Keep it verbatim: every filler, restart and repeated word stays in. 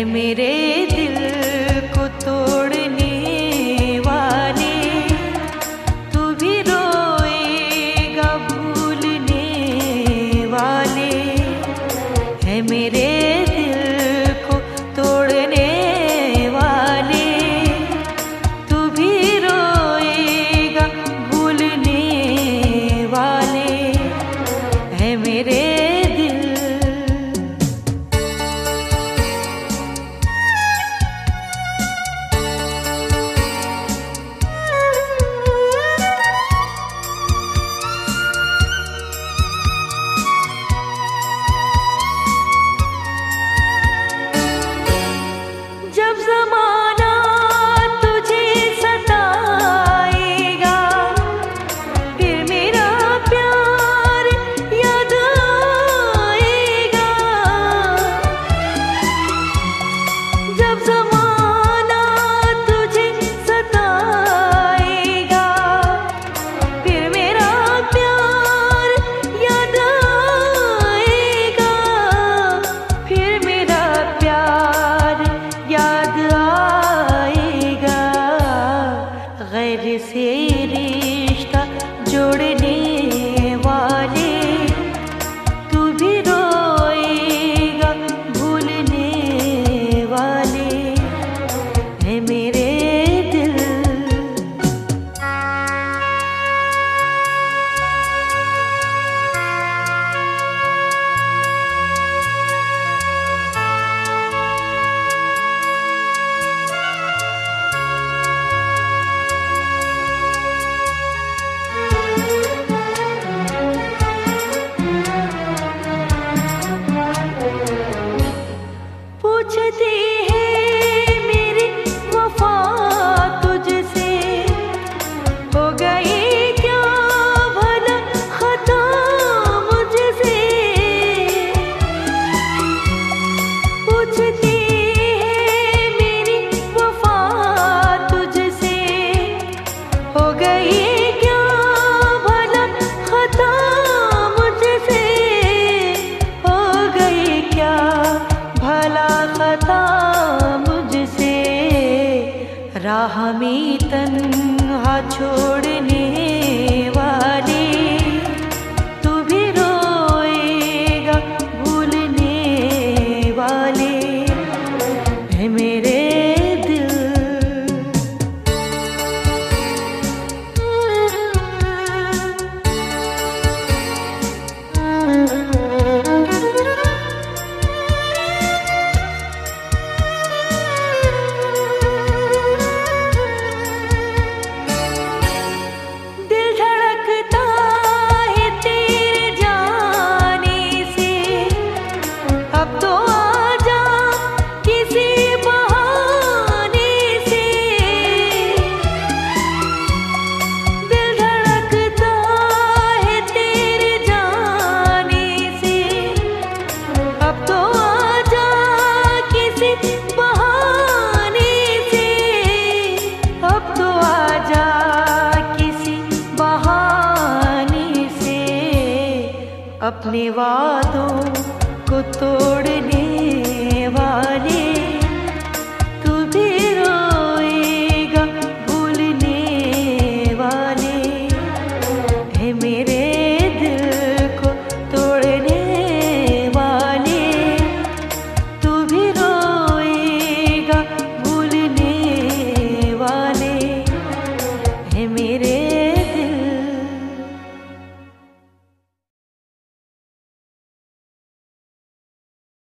मेरे दिल को तोड़ने वाले, तू भी रोएगा भूलने वाले। है मेरे दिल को तोड़ने वाले, तू भी रोएगा भूलने वाले। है मेरे जब ज़माना तुझे सताएगा, फिर मेरा प्यार याद आएगा। जब ज़माना तुझे सताएगा, फिर मेरा प्यार याद आएगा। फिर मेरा प्यार याद आएगा। गैर से रिश्ता जोड़ने वाले, तू भी रोएगा भूलने वाले। है मेरे दिल पूछती है मेरी वफा तुझसे, हो गई क्या भला खता मुझसे। पूछती है मेरी वफा तुझसे, हो गई क्या भला खता मुझसे। हो गई क्या भला खता मुझसे। राह में तन्हा छोड़ने वाले, तू भी रोएगा भूलने वाले। है मेरे दिल दिल धड़कता है तेरे जाने से। अब तो आजा किसी बहाने से। दिल धड़कता है तेरे जाने से। अब तो आजा किसी बहाने से। अब तो आजा किसी बहाने से। अपने वादों को तोड़